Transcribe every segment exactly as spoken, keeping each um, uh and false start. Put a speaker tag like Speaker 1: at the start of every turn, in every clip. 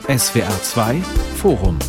Speaker 1: S W R zwei Forum.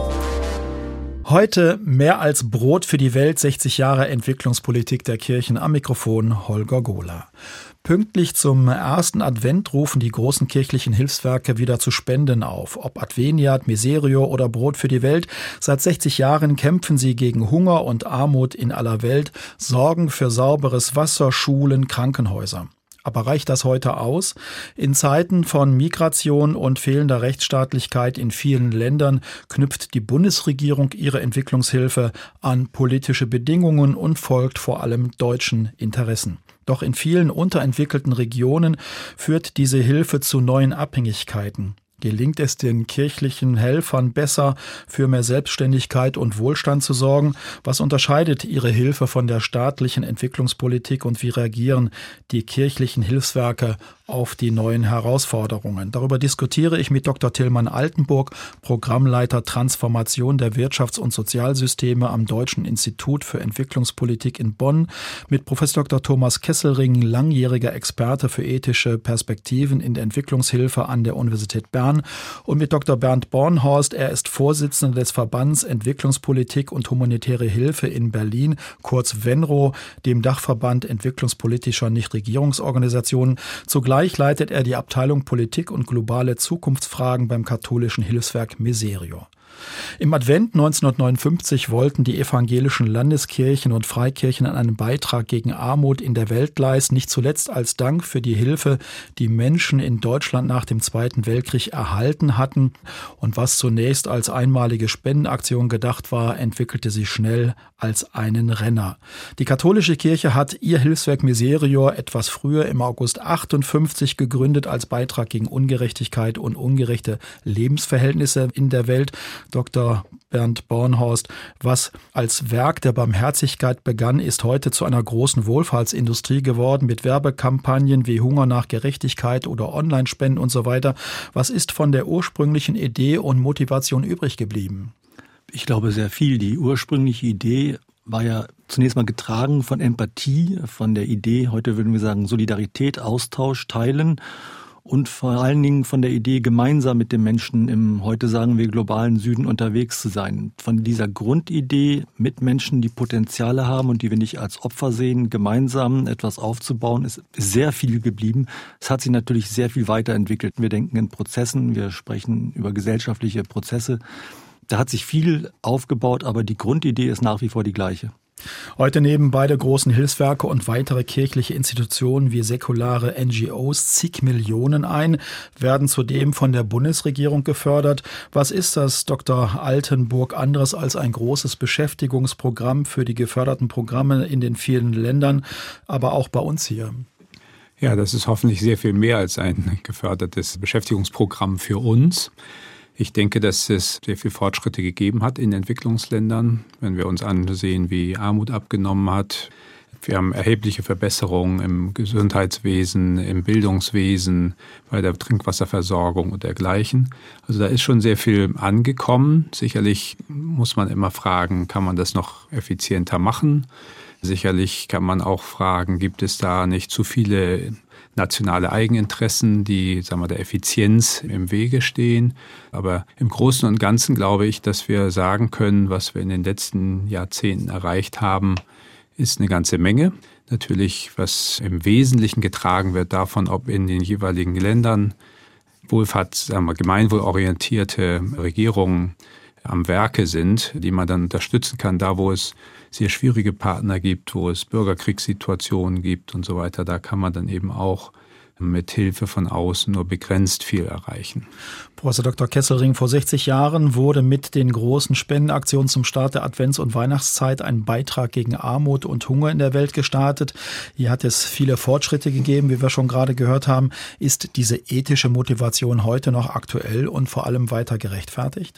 Speaker 2: Heute mehr als Brot für die Welt, sechzig Jahre Entwicklungspolitik der Kirchen, am Mikrofon Holger Gohler. Pünktlich zum ersten Advent rufen die großen kirchlichen Hilfswerke wieder zu Spenden auf. Ob Adveniat, Miserio oder Brot für die Welt, seit sechzig Jahren kämpfen sie gegen Hunger und Armut in aller Welt, sorgen für sauberes Wasser, Schulen, Krankenhäuser. Aber reicht das heute aus? In Zeiten von Migration und fehlender Rechtsstaatlichkeit in vielen Ländern knüpft die Bundesregierung ihre Entwicklungshilfe an politische Bedingungen und folgt vor allem deutschen Interessen. Doch in vielen unterentwickelten Regionen führt diese Hilfe zu neuen Abhängigkeiten. Gelingt es den kirchlichen Helfern besser, für mehr Selbstständigkeit und Wohlstand zu sorgen? Was unterscheidet ihre Hilfe von der staatlichen Entwicklungspolitik und wie reagieren die kirchlichen Hilfswerke auf die neuen Herausforderungen? Darüber diskutiere ich mit Doktor Tilman Altenburg, Programmleiter Transformation der Wirtschafts- und Sozialsysteme am Deutschen Institut für Entwicklungspolitik in Bonn, mit Professor Doktor Thomas Kesselring, langjähriger Experte für ethische Perspektiven in der Entwicklungshilfe an der Universität Bern, und mit Doktor Bernd Bornhorst. Er ist Vorsitzender des Verbands Entwicklungspolitik und humanitäre Hilfe in Berlin, kurz WENRO, dem Dachverband entwicklungspolitischer Nichtregierungsorganisationen. Zugleich leitet er die Abteilung Politik und globale Zukunftsfragen beim katholischen Hilfswerk Miserio. Im Advent neunzehnhundertneunundfünfzig wollten die evangelischen Landeskirchen und Freikirchen einen Beitrag gegen Armut in der Welt leisten, nicht zuletzt als Dank für die Hilfe, die Menschen in Deutschland nach dem Zweiten Weltkrieg erhalten hatten. Und was zunächst als einmalige Spendenaktion gedacht war, entwickelte sich schnell als einen Renner. Die katholische Kirche hat ihr Hilfswerk Miserio etwas früher im August achtundfünfzig gegründet als Beitrag gegen Ungerechtigkeit und ungerechte Lebensverhältnisse in der Welt. Doktor Bernd Bornhorst, was als Werk der Barmherzigkeit begann, ist heute zu einer großen Wohlfahrtsindustrie geworden mit Werbekampagnen wie Hunger nach Gerechtigkeit oder Online-Spenden und so weiter. Was ist von der ursprünglichen Idee und Motivation übrig geblieben?
Speaker 3: Ich glaube sehr viel. Die ursprüngliche Idee war ja zunächst mal getragen von Empathie, von der Idee, heute würden wir sagen Solidarität, Austausch, Teilen. Und vor allen Dingen von der Idee, gemeinsam mit den Menschen im, heute sagen wir, globalen Süden unterwegs zu sein. Von dieser Grundidee, mit Menschen, die Potenziale haben und die wir nicht als Opfer sehen, gemeinsam etwas aufzubauen, ist sehr viel geblieben. Es hat sich natürlich sehr viel weiterentwickelt. Wir denken in Prozessen, wir sprechen über gesellschaftliche Prozesse. Da hat sich viel aufgebaut, aber die Grundidee ist nach wie vor die gleiche.
Speaker 2: Heute nehmen beide großen Hilfswerke und weitere kirchliche Institutionen wie säkulare N G Os zig Millionen ein, werden zudem von der Bundesregierung gefördert. Was ist das, Doktor Altenburg, anderes als ein großes Beschäftigungsprogramm für die geförderten Programme in den vielen Ländern, aber auch bei uns hier?
Speaker 4: Ja, das ist hoffentlich sehr viel mehr als ein gefördertes Beschäftigungsprogramm für uns. Ich denke, dass es sehr viele Fortschritte gegeben hat in Entwicklungsländern, wenn wir uns ansehen, wie Armut abgenommen hat. Wir haben erhebliche Verbesserungen im Gesundheitswesen, im Bildungswesen, bei der Trinkwasserversorgung und dergleichen. Also da ist schon sehr viel angekommen. Sicherlich muss man immer fragen, kann man das noch effizienter machen? Sicherlich kann man auch fragen, gibt es da nicht zu viele nationale Eigeninteressen, die, sagen wir, der Effizienz im Wege stehen. Aber im Großen und Ganzen glaube ich, dass wir sagen können, was wir in den letzten Jahrzehnten erreicht haben, ist eine ganze Menge. Natürlich, was im Wesentlichen getragen wird davon, ob in den jeweiligen Ländern Wohlfahrts-, sagen wir, gemeinwohlorientierte Regierungen am Werke sind, die man dann unterstützen kann, da wo es sehr schwierige Partner gibt, wo es Bürgerkriegssituationen gibt und so weiter, da kann man dann eben auch mit Hilfe von außen nur begrenzt viel erreichen.
Speaker 2: Professor Doktor Kesselring, vor sechzig Jahren wurde mit den großen Spendenaktionen zum Start der Advents- und Weihnachtszeit ein Beitrag gegen Armut und Hunger in der Welt gestartet. Hier hat es viele Fortschritte gegeben, wie wir schon gerade gehört haben. Ist diese ethische Motivation heute noch aktuell und vor allem weiter gerechtfertigt?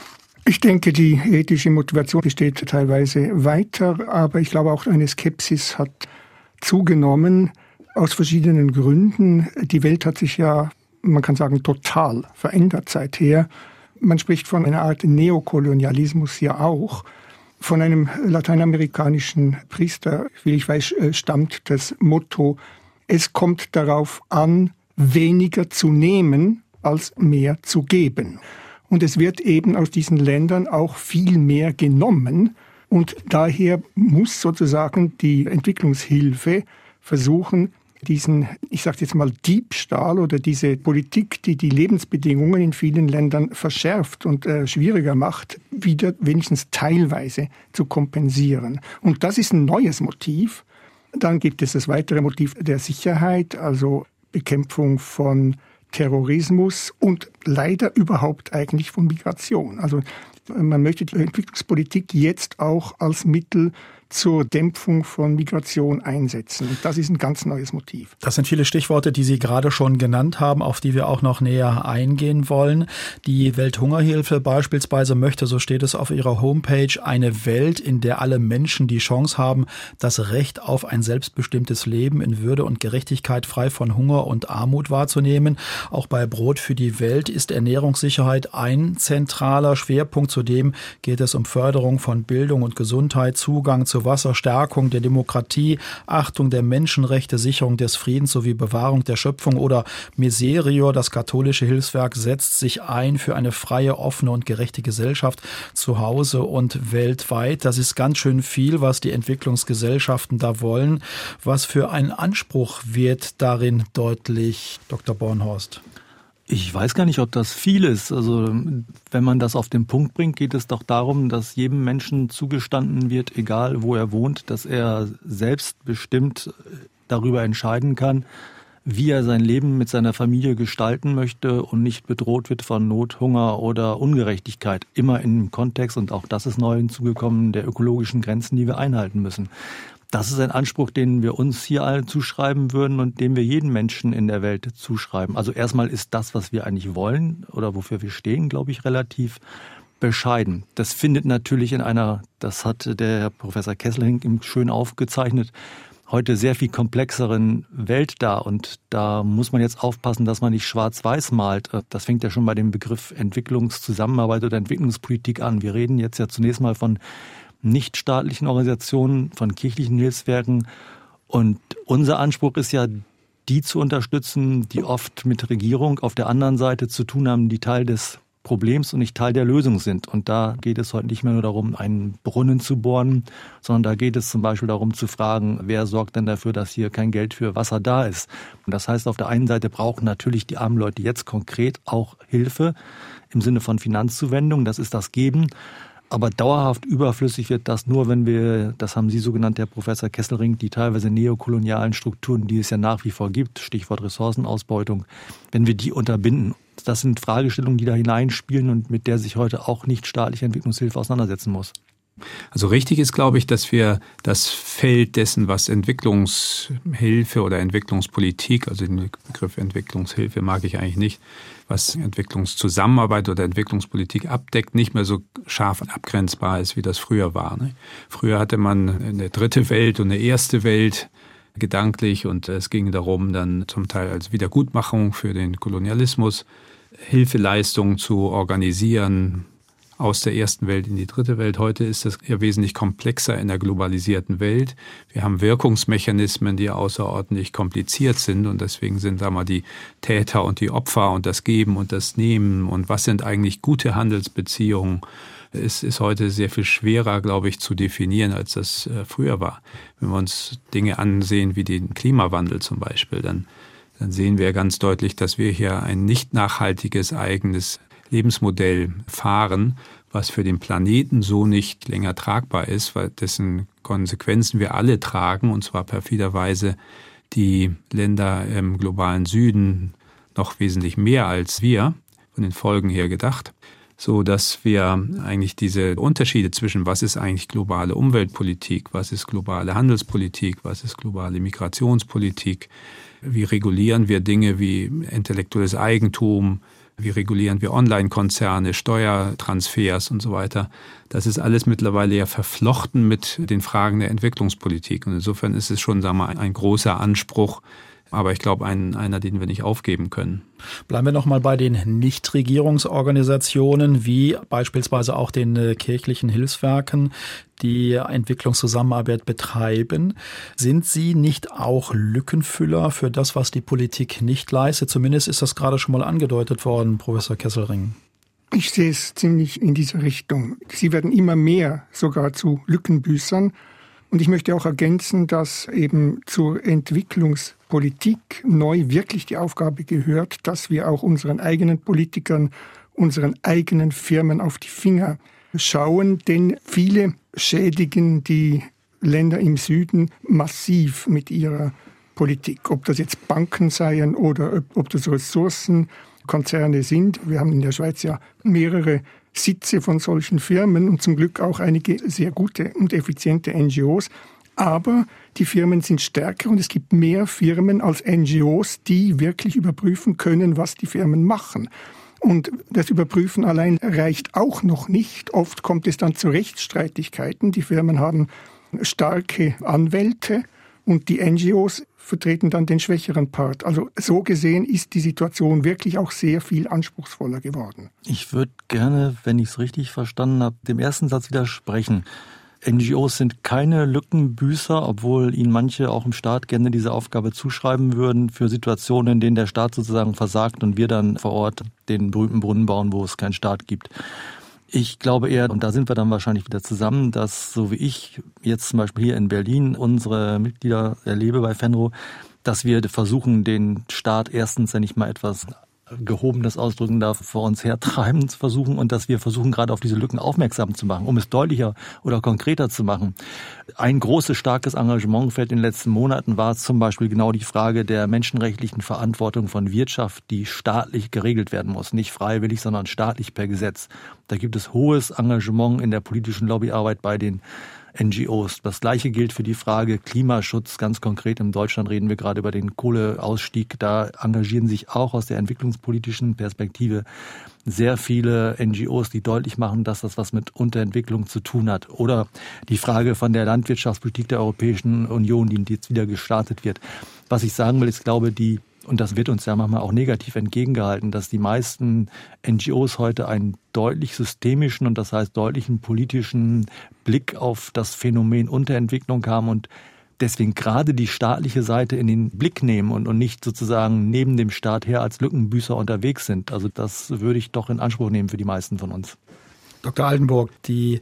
Speaker 5: Ich denke, die ethische Motivation besteht teilweise weiter, aber ich glaube auch eine Skepsis hat zugenommen aus verschiedenen Gründen. Die Welt hat sich ja, man kann sagen, total verändert seither. Man spricht von einer Art Neokolonialismus ja auch. Von einem lateinamerikanischen Priester, wie ich weiß, stammt das Motto, es kommt darauf an, weniger zu nehmen, als mehr zu geben. Und es wird eben aus diesen Ländern auch viel mehr genommen. Und daher muss sozusagen die Entwicklungshilfe versuchen, diesen, ich sage jetzt mal, Diebstahl oder diese Politik, die die Lebensbedingungen in vielen Ländern verschärft und äh, schwieriger macht, wieder wenigstens teilweise zu kompensieren. Und das ist ein neues Motiv. Dann gibt es das weitere Motiv der Sicherheit, also Bekämpfung von Terrorismus und leider überhaupt eigentlich von Migration. Also man möchte die Entwicklungspolitik jetzt auch als Mittel zur Dämpfung von Migration einsetzen. Und das ist ein ganz neues Motiv.
Speaker 2: Das sind viele Stichworte, die Sie gerade schon genannt haben, auf die wir auch noch näher eingehen wollen. Die Welthungerhilfe beispielsweise möchte, so steht es auf ihrer Homepage, eine Welt, in der alle Menschen die Chance haben, das Recht auf ein selbstbestimmtes Leben in Würde und Gerechtigkeit frei von Hunger und Armut wahrzunehmen. Auch bei Brot für die Welt ist Ernährungssicherheit ein zentraler Schwerpunkt. Zudem geht es um Förderung von Bildung und Gesundheit, Zugang zu Wasser, Stärkung der Demokratie, Achtung der Menschenrechte, Sicherung des Friedens sowie Bewahrung der Schöpfung oder Miserior. Das katholische Hilfswerk setzt sich ein für eine freie, offene und gerechte Gesellschaft zu Hause und weltweit. Das ist ganz schön viel, was die Entwicklungsgesellschaften da wollen. Was für ein Anspruch wird darin deutlich, Doktor Bornhorst?
Speaker 3: Ich weiß gar nicht, ob das viel ist. Also wenn man das auf den Punkt bringt, geht es doch darum, dass jedem Menschen zugestanden wird, egal wo er wohnt, dass er selbstbestimmt darüber entscheiden kann, wie er sein Leben mit seiner Familie gestalten möchte und nicht bedroht wird von Not, Hunger oder Ungerechtigkeit. Immer im Kontext, und auch das ist neu hinzugekommen, der ökologischen Grenzen, die wir einhalten müssen. Das ist ein Anspruch, den wir uns hier allen zuschreiben würden und den wir jedem Menschen in der Welt zuschreiben. Also erstmal ist das, was wir eigentlich wollen oder wofür wir stehen, glaube ich, relativ bescheiden. Das findet natürlich in einer, das hat der Professor Kesselring schön aufgezeichnet, heute sehr viel komplexeren Welt da. Und da muss man jetzt aufpassen, dass man nicht schwarz-weiß malt. Das fängt ja schon bei dem Begriff Entwicklungszusammenarbeit oder Entwicklungspolitik an. Wir reden jetzt ja zunächst mal von nichtstaatlichen Organisationen, von kirchlichen Hilfswerken. Und unser Anspruch ist ja, die zu unterstützen, die oft mit Regierung auf der anderen Seite zu tun haben, die Teil des Problems und nicht Teil der Lösung sind. Und da geht es heute nicht mehr nur darum, einen Brunnen zu bohren, sondern da geht es zum Beispiel darum zu fragen, wer sorgt denn dafür, dass hier kein Geld für Wasser da ist. Und das heißt, auf der einen Seite brauchen natürlich die armen Leute jetzt konkret auch Hilfe im Sinne von Finanzzuwendung, das ist das Geben. Aber dauerhaft überflüssig wird das nur, wenn wir, das haben Sie so genannt, Herr Professor Kesselring, die teilweise neokolonialen Strukturen, die es ja nach wie vor gibt, Stichwort Ressourcenausbeutung, wenn wir die unterbinden. Das sind Fragestellungen, die da hineinspielen und mit der sich heute auch nicht staatliche Entwicklungshilfe auseinandersetzen muss.
Speaker 4: Also richtig ist, glaube ich, dass wir das Feld dessen, was Entwicklungshilfe oder Entwicklungspolitik, also den Begriff Entwicklungshilfe mag ich eigentlich nicht, was Entwicklungszusammenarbeit oder Entwicklungspolitik abdeckt, nicht mehr so scharf abgrenzbar ist, wie das früher war. Früher hatte man eine dritte Welt und eine erste Welt gedanklich und es ging darum, dann zum Teil als Wiedergutmachung für den Kolonialismus Hilfeleistungen zu organisieren, aus der ersten Welt in die dritte Welt. Heute ist das ja wesentlich komplexer in der globalisierten Welt. Wir haben Wirkungsmechanismen, die außerordentlich kompliziert sind und deswegen sind da mal die Täter und die Opfer und das Geben und das Nehmen und was sind eigentlich gute Handelsbeziehungen. Es ist heute sehr viel schwerer, glaube ich, zu definieren, als das früher war. Wenn wir uns Dinge ansehen wie den Klimawandel zum Beispiel, dann, dann sehen wir ganz deutlich, dass wir hier ein nicht nachhaltiges eigenes Lebensmodell fahren, was für den Planeten so nicht länger tragbar ist, weil dessen Konsequenzen wir alle tragen, und zwar perfiderweise die Länder im globalen Süden noch wesentlich mehr als wir, von den Folgen her gedacht, so dass wir eigentlich diese Unterschiede zwischen was ist eigentlich globale Umweltpolitik, was ist globale Handelspolitik, was ist globale Migrationspolitik, wie regulieren wir Dinge wie intellektuelles Eigentum, wie regulieren wir Online-Konzerne, Steuertransfers und so weiter. Das ist alles mittlerweile ja verflochten mit den Fragen der Entwicklungspolitik. Und insofern ist es schon, sagen wir mal, ein großer Anspruch, Aber ich glaube, ein, einer, den wir nicht aufgeben können.
Speaker 2: Bleiben wir noch mal bei den Nichtregierungsorganisationen, wie beispielsweise auch den äh, kirchlichen Hilfswerken, die Entwicklungszusammenarbeit betreiben. Sind sie nicht auch Lückenfüller für das, was die Politik nicht leistet? Zumindest ist das gerade schon mal angedeutet worden, Professor Kesselring.
Speaker 5: Ich sehe es ziemlich in diese Richtung. Sie werden immer mehr sogar zu Lückenbüßern. Und ich möchte auch ergänzen, dass eben zur Entwicklungspolitik neu wirklich die Aufgabe gehört, dass wir auch unseren eigenen Politikern, unseren eigenen Firmen auf die Finger schauen, denn viele schädigen die Länder im Süden massiv mit ihrer Politik. Ob das jetzt Banken seien oder ob das Ressourcenkonzerne sind. Wir haben in der Schweiz ja mehrere Sitze von solchen Firmen und zum Glück auch einige sehr gute und effiziente N G Os. Aber die Firmen sind stärker und es gibt mehr Firmen als N G Os, die wirklich überprüfen können, was die Firmen machen. Und das Überprüfen allein reicht auch noch nicht. Oft kommt es dann zu Rechtsstreitigkeiten. Die Firmen haben starke Anwälte und die N G Os vertreten dann den schwächeren Part. Also so gesehen ist die Situation wirklich auch sehr viel anspruchsvoller geworden.
Speaker 3: Ich würde gerne, wenn ich es richtig verstanden habe, dem ersten Satz widersprechen. N G Os sind keine Lückenbüßer, obwohl ihnen manche auch im Staat gerne diese Aufgabe zuschreiben würden für Situationen, in denen der Staat sozusagen versagt und wir dann vor Ort den berühmten Brunnen bauen, wo es keinen Staat gibt. Ich glaube eher, und da sind wir dann wahrscheinlich wieder zusammen, dass so wie ich jetzt zum Beispiel hier in Berlin unsere Mitglieder erlebe bei Fenro, dass wir versuchen, den Staat erstens, wenn ich mal etwas Gehobenes ausdrücken darf, vor uns hertreiben zu versuchen und dass wir versuchen, gerade auf diese Lücken aufmerksam zu machen, um es deutlicher oder konkreter zu machen. Ein großes, starkes Engagementfeld in den letzten Monaten war zum Beispiel genau die Frage der menschenrechtlichen Verantwortung von Wirtschaft, die staatlich geregelt werden muss. Nicht freiwillig, sondern staatlich per Gesetz. Da gibt es hohes Engagement in der politischen Lobbyarbeit bei den N G Os. Das Gleiche gilt für die Frage Klimaschutz. Ganz konkret in Deutschland reden wir gerade über den Kohleausstieg. Da engagieren sich auch aus der entwicklungspolitischen Perspektive sehr viele N G Os, die deutlich machen, dass das was mit Unterentwicklung zu tun hat. Oder die Frage von der Landwirtschaftspolitik der Europäischen Union, die jetzt wieder gestartet wird. Was ich sagen will, ist, glaube die und das wird uns ja manchmal auch negativ entgegengehalten, dass die meisten N G Os heute einen deutlich systemischen und das heißt deutlichen politischen Blick auf das Phänomen Unterentwicklung haben und deswegen gerade die staatliche Seite in den Blick nehmen und, und nicht sozusagen neben dem Staat her als Lückenbüßer unterwegs sind. Also das würde ich doch in Anspruch nehmen für die meisten von uns.
Speaker 2: Doktor Altenburg, die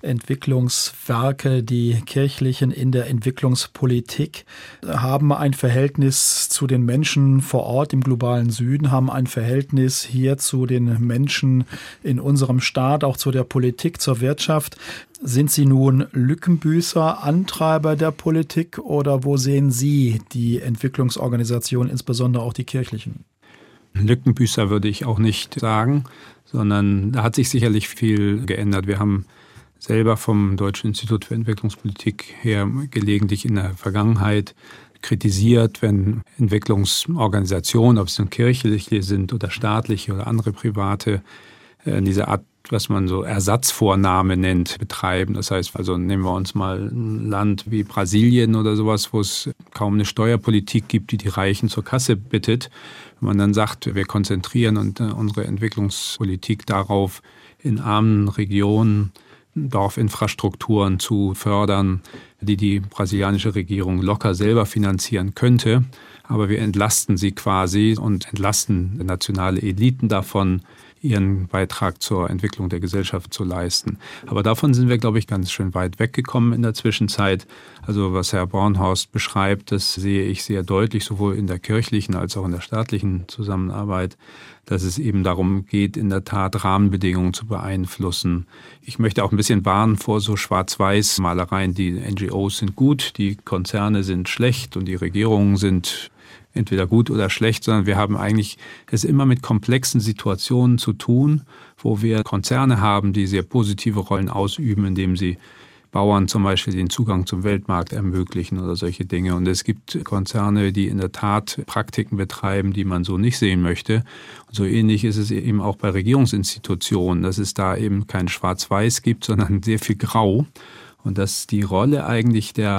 Speaker 2: Entwicklungswerke, die kirchlichen in der Entwicklungspolitik haben ein Verhältnis zu den Menschen vor Ort im globalen Süden, haben ein Verhältnis hier zu den Menschen in unserem Staat, auch zu der Politik, zur Wirtschaft. Sind Sie nun Lückenbüßer, Antreiber der Politik oder wo sehen Sie die Entwicklungsorganisationen, insbesondere auch die kirchlichen?
Speaker 4: Lückenbüßer würde ich auch nicht sagen, sondern da hat sich sicherlich viel geändert. Wir haben selber vom Deutschen Institut für Entwicklungspolitik her gelegentlich in der Vergangenheit kritisiert, wenn Entwicklungsorganisationen, ob es nun kirchliche sind oder staatliche oder andere private, diese Art, was man so Ersatzvornahme nennt, betreiben. Das heißt, also nehmen wir uns mal ein Land wie Brasilien oder sowas, wo es kaum eine Steuerpolitik gibt, die die Reichen zur Kasse bittet. Wenn man dann sagt, wir konzentrieren unsere Entwicklungspolitik darauf, in armen Regionen Dorfinfrastrukturen zu fördern, die die brasilianische Regierung locker selber finanzieren könnte. Aber wir entlasten sie quasi und entlasten nationale Eliten davon, ihren Beitrag zur Entwicklung der Gesellschaft zu leisten. Aber davon sind wir, glaube ich, ganz schön weit weggekommen in der Zwischenzeit. Also was Herr Bornhorst beschreibt, das sehe ich sehr deutlich, sowohl in der kirchlichen als auch in der staatlichen Zusammenarbeit, dass es eben darum geht, in der Tat Rahmenbedingungen zu beeinflussen. Ich möchte auch ein bisschen warnen vor so Schwarz-Weiß-Malereien. Die N G Os sind gut, die Konzerne sind schlecht und die Regierungen sind entweder gut oder schlecht, sondern wir haben eigentlich es immer mit komplexen Situationen zu tun, wo wir Konzerne haben, die sehr positive Rollen ausüben, indem sie Bauern zum Beispiel den Zugang zum Weltmarkt ermöglichen oder solche Dinge. Und es gibt Konzerne, die in der Tat Praktiken betreiben, die man so nicht sehen möchte. Und so ähnlich ist es eben auch bei Regierungsinstitutionen, dass es da eben kein Schwarz-Weiß gibt, sondern sehr viel Grau. Und dass die Rolle eigentlich der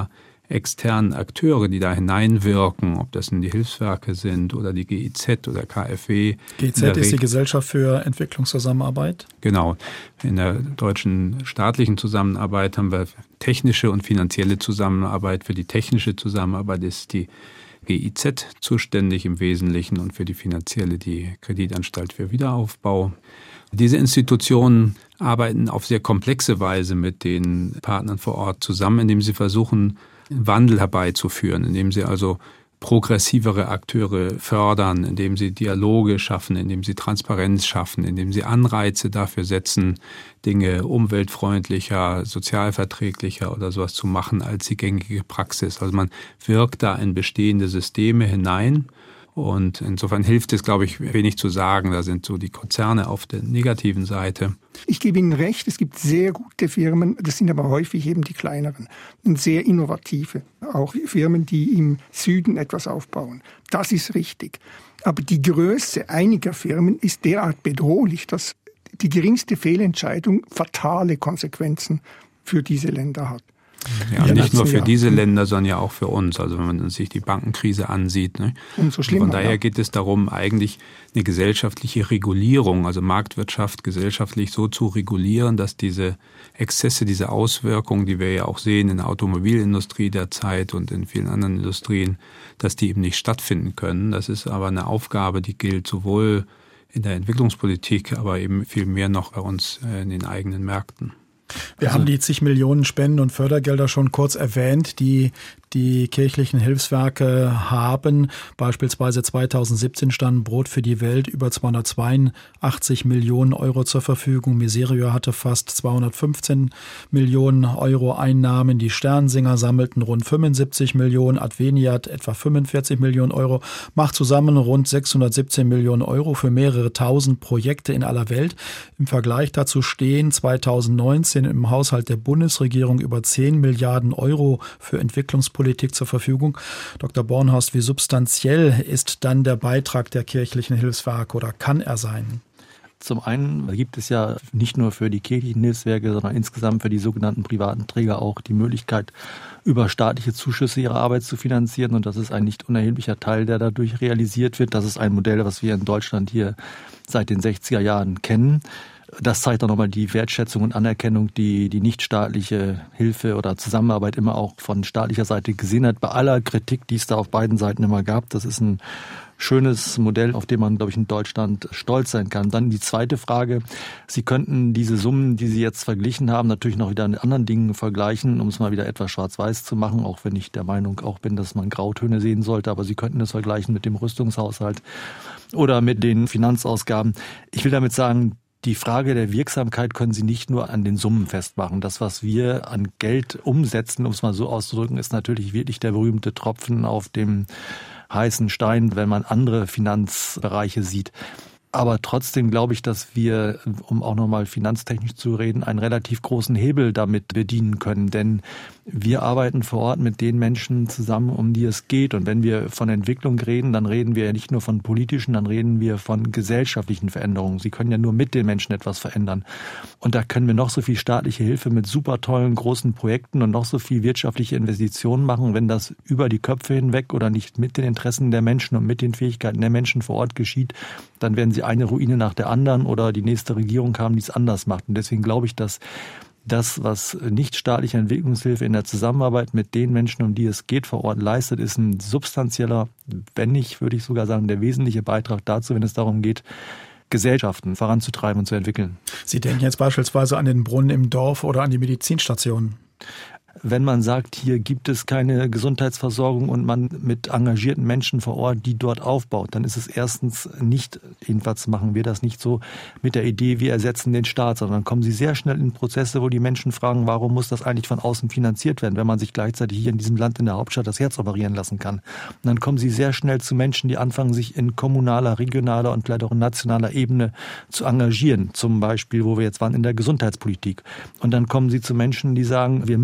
Speaker 4: externen Akteure, die da hineinwirken, ob das nun die Hilfswerke sind oder die G I Z oder K f W.
Speaker 2: G I Z ist die Gesellschaft für Entwicklungszusammenarbeit?
Speaker 4: Genau. In der deutschen staatlichen Zusammenarbeit haben wir technische und finanzielle Zusammenarbeit. Für die technische Zusammenarbeit ist die G I Z zuständig im Wesentlichen und für die finanzielle die Kreditanstalt für Wiederaufbau. Diese Institutionen arbeiten auf sehr komplexe Weise mit den Partnern vor Ort zusammen, indem sie versuchen, Wandel herbeizuführen, indem sie also progressivere Akteure fördern, indem sie Dialoge schaffen, indem sie Transparenz schaffen, indem sie Anreize dafür setzen, Dinge umweltfreundlicher, sozialverträglicher oder sowas zu machen als die gängige Praxis. Also man wirkt da in bestehende Systeme hinein. Und insofern hilft es, glaube ich, wenig zu sagen. Da sind so die Konzerne auf der negativen Seite.
Speaker 5: Ich gebe Ihnen recht, es gibt sehr gute Firmen, das sind aber häufig eben die kleineren und sehr innovative. Auch Firmen, die im Süden etwas aufbauen. Das ist richtig. Aber die Größe einiger Firmen ist derart bedrohlich, dass die geringste Fehlentscheidung fatale Konsequenzen für diese Länder hat.
Speaker 4: Ja, ja, nicht nur für diese Länder, sondern ja auch für uns. Also wenn man sich die Bankenkrise ansieht. Ne?
Speaker 5: Umso schlimmer.
Speaker 4: Von daher
Speaker 5: ja.
Speaker 4: geht es darum, eigentlich eine gesellschaftliche Regulierung, also Marktwirtschaft gesellschaftlich so zu regulieren, dass diese Exzesse, diese Auswirkungen, die wir ja auch sehen in der Automobilindustrie derzeit und in vielen anderen Industrien, dass die eben nicht stattfinden können. Das ist aber eine Aufgabe, die gilt sowohl in der Entwicklungspolitik, aber eben viel mehr noch bei uns in den eigenen Märkten.
Speaker 2: Wir also, haben die zig Millionen Spenden und Fördergelder schon kurz erwähnt, die die kirchlichen Hilfswerke haben. Beispielsweise zweitausendsiebzehn standen Brot für die Welt über zweihundertzweiundachtzig Millionen Euro zur Verfügung. Miserio hatte fast zweihundertfünfzehn Millionen Euro Einnahmen. Die Sternsinger sammelten rund fünfundsiebzig Millionen, Adveniat etwa fünfundvierzig Millionen Euro, macht zusammen rund sechshundertsiebzehn Millionen Euro für mehrere tausend Projekte in aller Welt. Im Vergleich dazu stehen zweitausendneunzehn im Haushalt der Bundesregierung über zehn Milliarden Euro für Entwicklungspolitik zur Verfügung. Doktor Bornhorst, wie substanziell ist dann der Beitrag der kirchlichen Hilfswerke oder kann er sein?
Speaker 3: Zum einen gibt es ja nicht nur für die kirchlichen Hilfswerke, sondern insgesamt für die sogenannten privaten Träger auch die Möglichkeit, über staatliche Zuschüsse ihre Arbeit zu finanzieren. Und das ist ein nicht unerheblicher Teil, der dadurch realisiert wird. Das ist ein Modell, was wir in Deutschland hier seit den sechziger Jahren kennen. Das zeigt auch nochmal die Wertschätzung und Anerkennung, die die nichtstaatliche Hilfe oder Zusammenarbeit immer auch von staatlicher Seite gesehen hat. Bei aller Kritik, die es da auf beiden Seiten immer gab, das ist ein schönes Modell, auf dem man, glaube ich, in Deutschland stolz sein kann. Dann die zweite Frage. Sie könnten diese Summen, die Sie jetzt verglichen haben, natürlich noch wieder mit anderen Dingen vergleichen, um es mal wieder etwas schwarz-weiß zu machen, auch wenn ich der Meinung auch bin, dass man Grautöne sehen sollte. Aber Sie könnten das vergleichen mit dem Rüstungshaushalt oder mit den Finanzausgaben. Ich will damit sagen, die Frage der Wirksamkeit können Sie nicht nur an den Summen festmachen. Das, was wir an Geld umsetzen, um es mal so auszudrücken, ist natürlich wirklich der berühmte Tropfen auf dem heißen Stein, wenn man andere Finanzbereiche sieht. Aber trotzdem glaube ich, dass wir, um auch nochmal finanztechnisch zu reden, einen relativ großen Hebel damit bedienen können. Denn wir arbeiten vor Ort mit den Menschen zusammen, um die es geht. Und wenn wir von Entwicklung reden, dann reden wir ja nicht nur von politischen, dann reden wir von gesellschaftlichen Veränderungen. Sie können ja nur mit den Menschen etwas verändern. Und da können wir noch so viel staatliche Hilfe mit super tollen, großen Projekten und noch so viel wirtschaftliche Investitionen machen. Wenn das über die Köpfe hinweg oder nicht mit den Interessen der Menschen und mit den Fähigkeiten der Menschen vor Ort geschieht, dann werden sie eine Ruine nach der anderen oder die nächste Regierung haben, die es anders macht. Und deswegen glaube ich, dass das, was nichtstaatliche Entwicklungshilfe in der Zusammenarbeit mit den Menschen, um die es geht, vor Ort leistet, ist ein substanzieller, wenn nicht, würde ich sogar sagen, der wesentliche Beitrag dazu, wenn es darum geht, Gesellschaften voranzutreiben und zu entwickeln.
Speaker 2: Sie denken jetzt beispielsweise an den Brunnen im Dorf oder an die Medizinstationen.
Speaker 3: Wenn man sagt, hier gibt es keine Gesundheitsversorgung und man mit engagierten Menschen vor Ort die dort aufbaut, dann ist es erstens nicht, jedenfalls machen wir das nicht so, mit der Idee, wir ersetzen den Staat, sondern dann kommen sie sehr schnell in Prozesse, wo die Menschen fragen, warum muss das eigentlich von außen finanziert werden, wenn man sich gleichzeitig hier in diesem Land in der Hauptstadt das Herz operieren lassen kann. Und dann kommen sie sehr schnell zu Menschen, die anfangen, sich in kommunaler, regionaler und vielleicht auch in nationaler Ebene zu engagieren. Zum Beispiel, wo wir jetzt waren, in der Gesundheitspolitik. Und dann kommen sie zu Menschen, die sagen, wir müssen eben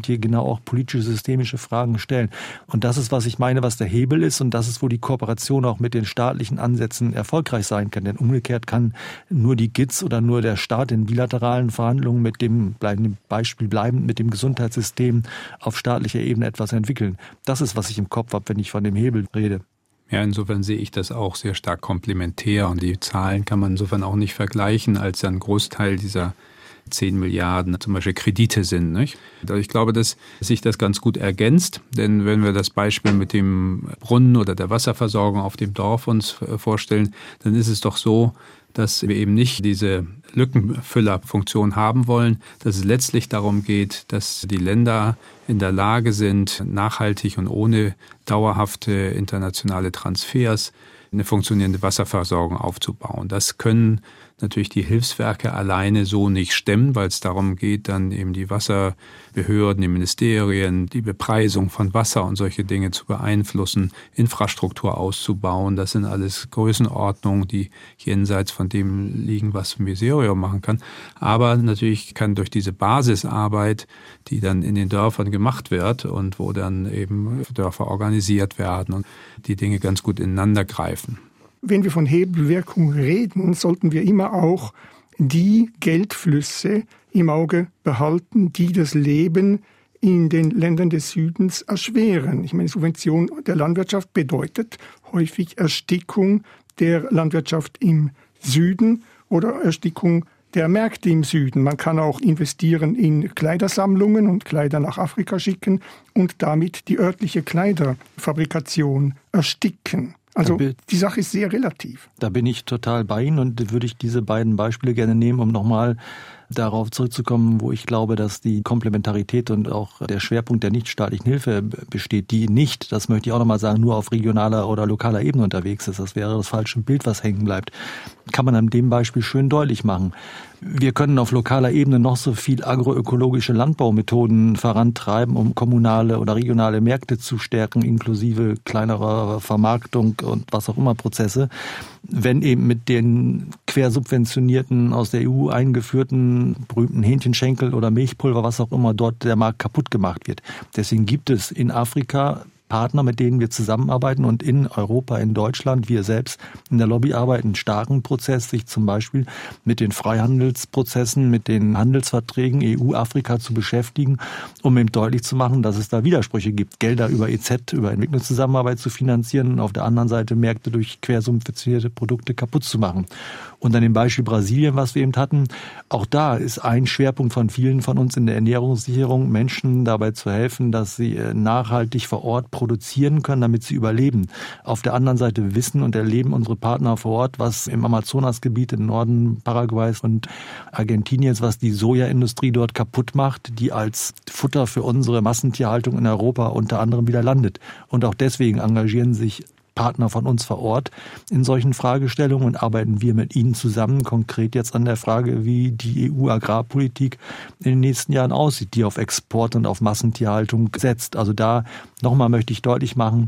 Speaker 3: und hier genau auch politische, systemische Fragen stellen. Und das ist, was ich meine, was der Hebel ist, und das ist, wo die Kooperation auch mit den staatlichen Ansätzen erfolgreich sein kann. Denn umgekehrt kann nur die G I Z oder nur der Staat in bilateralen Verhandlungen mit dem, bleibenden Beispiel bleibend, mit dem Gesundheitssystem auf staatlicher Ebene etwas entwickeln. Das ist, was ich im Kopf habe, wenn ich von dem Hebel rede.
Speaker 4: Ja, insofern sehe ich das auch sehr stark komplementär, und die Zahlen kann man insofern auch nicht vergleichen, als ein Großteil dieser zehn Milliarden zum Beispiel Kredite sind. Nicht? Ich glaube, dass sich das ganz gut ergänzt, denn wenn wir das Beispiel mit dem Brunnen oder der Wasserversorgung auf dem Dorf uns vorstellen, dann ist es doch so, dass wir eben nicht diese Lückenfüllerfunktion haben wollen, dass es letztlich darum geht, dass die Länder in der Lage sind, nachhaltig und ohne dauerhafte internationale Transfers eine funktionierende Wasserversorgung aufzubauen. Das können natürlich die Hilfswerke alleine so nicht stemmen, weil es darum geht, dann eben die Wasserbehörden, die Ministerien, die Bepreisung von Wasser und solche Dinge zu beeinflussen, Infrastruktur auszubauen. Das sind alles Größenordnungen, die jenseits von dem liegen, was ein Ministerium machen kann. Aber natürlich kann durch diese Basisarbeit, die dann in den Dörfern gemacht wird und wo dann eben Dörfer organisiert werden und die Dinge ganz gut ineinander greifen.
Speaker 5: Wenn wir von Hebelwirkung reden, sollten wir immer auch die Geldflüsse im Auge behalten, die das Leben in den Ländern des Südens erschweren. Ich meine, Subvention der Landwirtschaft bedeutet häufig Erstickung der Landwirtschaft im Süden oder Erstickung der Märkte im Süden. Man kann auch investieren in Kleidersammlungen und Kleider nach Afrika schicken und damit die örtliche Kleiderfabrikation ersticken. Also die Sache ist sehr relativ.
Speaker 3: Da bin ich total bei Ihnen, und würde ich diese beiden Beispiele gerne nehmen, um nochmal darauf zurückzukommen, wo ich glaube, dass die Komplementarität und auch der Schwerpunkt der nichtstaatlichen Hilfe besteht, die nicht, das möchte ich auch nochmal sagen, nur auf regionaler oder lokaler Ebene unterwegs ist. Das wäre das falsche Bild, was hängen bleibt. Kann man an dem Beispiel schön deutlich machen. Wir können auf lokaler Ebene noch so viel agroökologische Landbaumethoden vorantreiben, um kommunale oder regionale Märkte zu stärken, inklusive kleinerer Vermarktung und was auch immer Prozesse. Wenn eben mit den quersubventionierten, aus der E U eingeführten berühmten Hähnchenschenkel oder Milchpulver, was auch immer, dort der Markt kaputt gemacht wird. Deswegen gibt es in Afrika Partner, mit denen wir zusammenarbeiten, und in Europa, in Deutschland, wir selbst in der Lobbyarbeit einen starken Prozess, sich zum Beispiel mit den Freihandelsprozessen, mit den Handelsverträgen E U-Afrika zu beschäftigen, um eben deutlich zu machen, dass es da Widersprüche gibt, Gelder über E Z, über Entwicklungszusammenarbeit zu finanzieren und auf der anderen Seite Märkte durch quersubventionierte Produkte kaputt zu machen. Und an dem Beispiel Brasilien, was wir eben hatten, auch da ist ein Schwerpunkt von vielen von uns in der Ernährungssicherung, Menschen dabei zu helfen, dass sie nachhaltig vor Ort produzieren können, damit sie überleben. Auf der anderen Seite wissen und erleben unsere Partner vor Ort, was im Amazonasgebiet im Norden Paraguays und Argentiniens, was die Sojaindustrie dort kaputt macht, die als Futter für unsere Massentierhaltung in Europa unter anderem wieder landet. Und auch deswegen engagieren sich Partner von uns vor Ort in solchen Fragestellungen und arbeiten wir mit ihnen zusammen, konkret jetzt an der Frage, wie die E U-Agrarpolitik in den nächsten Jahren aussieht, die auf Export und auf Massentierhaltung setzt. Also da nochmal möchte ich deutlich machen,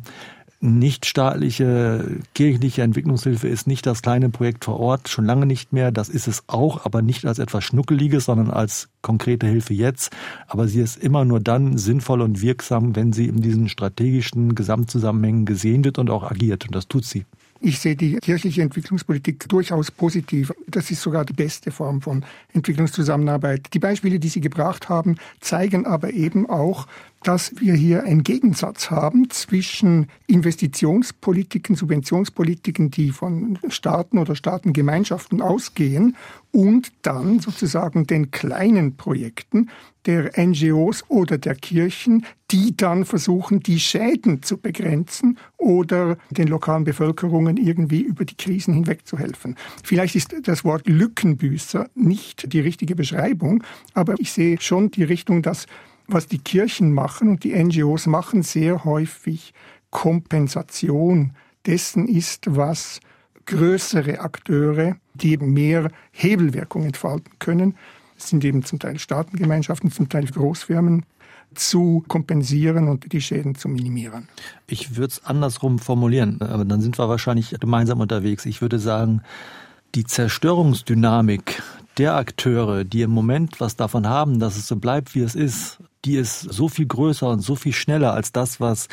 Speaker 3: nichtstaatliche kirchliche Entwicklungshilfe ist nicht das kleine Projekt vor Ort, schon lange nicht mehr. Das ist es auch, aber nicht als etwas Schnuckeliges, sondern als konkrete Hilfe jetzt. Aber sie ist immer nur dann sinnvoll und wirksam, wenn sie in diesen strategischen Gesamtzusammenhängen gesehen wird und auch agiert. Und das tut sie.
Speaker 5: Ich sehe die kirchliche Entwicklungspolitik durchaus positiv. Das ist sogar die beste Form von Entwicklungszusammenarbeit. Die Beispiele, die Sie gebracht haben, zeigen aber eben auch, dass wir hier einen Gegensatz haben zwischen Investitionspolitiken, Subventionspolitiken, die von Staaten oder Staatengemeinschaften ausgehen, und dann sozusagen den kleinen Projekten der N G Os oder der Kirchen, die dann versuchen, die Schäden zu begrenzen oder den lokalen Bevölkerungen irgendwie über die Krisen hinweg zu helfen. Vielleicht ist das Wort Lückenbüßer nicht die richtige Beschreibung, aber ich sehe schon die Richtung, dass was die Kirchen machen und die N G Os machen, sehr häufig Kompensation dessen ist, was größere Akteure, die eben mehr Hebelwirkung entfalten können, das sind eben zum Teil Staatengemeinschaften, zum Teil Großfirmen, zu kompensieren und die Schäden zu minimieren.
Speaker 3: Ich würde es andersrum formulieren, aber dann sind wir wahrscheinlich gemeinsam unterwegs. Ich würde sagen, die Zerstörungsdynamik der Akteure, die im Moment was davon haben, dass es so bleibt, wie es ist, die ist so viel größer und so viel schneller als das, was